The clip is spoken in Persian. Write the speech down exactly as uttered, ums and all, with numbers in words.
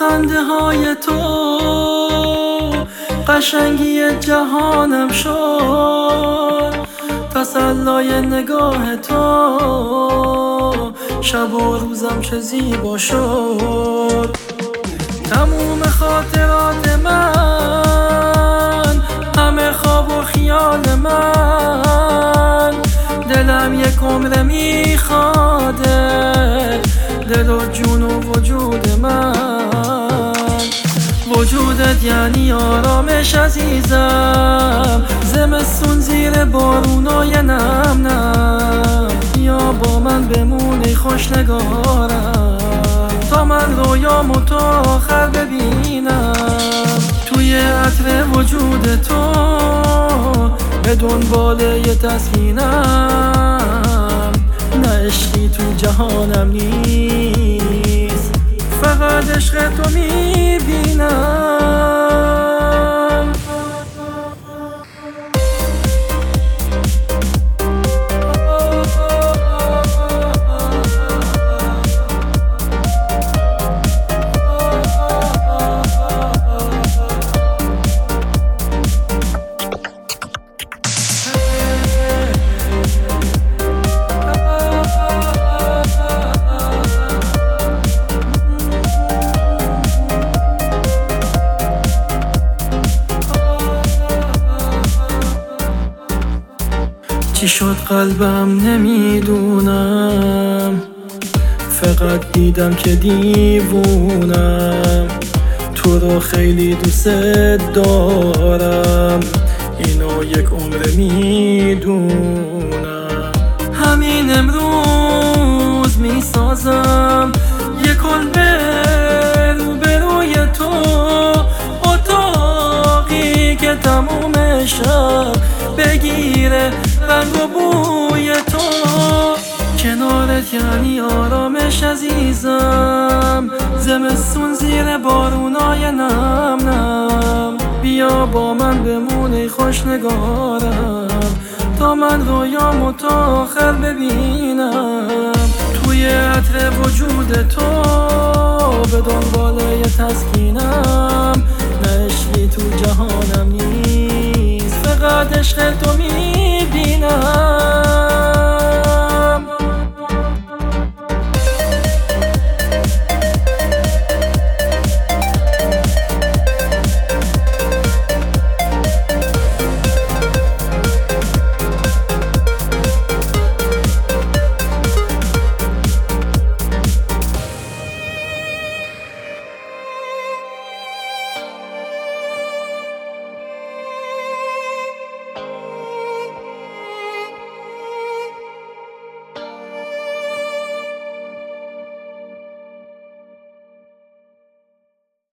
خنده های تو قشنگی جهانم شد، تسلای نگاه تو شب و روزم چه زیبا شد. تموم خاطرات من، همه خواب و خیال من، دلم یک عمر میخواده، دل و جون و وجود من. وجودت یعنی آرامش عزیزم، زمستون زیر بارونای نم نم. یا با من بمونی خوشنگارم، تا من رویامو تا آخر ببینم. توی عطر وجود تو به دنبال یه تسکینم، نه عشقی تو جهانم نیست، فقط عشق تو میبینم. چی شد قلبم نمیدونم، فقط دیدم که دیوونم. تو رو خیلی دوست دارم، اینو یک عمر میدونم. همین امروز میسازم یک کلبه روبروی تو، اتاقی که تموم شب بگیره رنگ و بوی تو. کنارت یعنی آرامش عزیزم، زمستون زیر بارونای نم نم. بیا با من بمونی خوشنگارم، تا من رویامو تا آخر ببینم. توی عطر وجود تو به دنبال یه تسکینم، نه عشقی تو جهانم نیست، فقط عشق تو میبینم.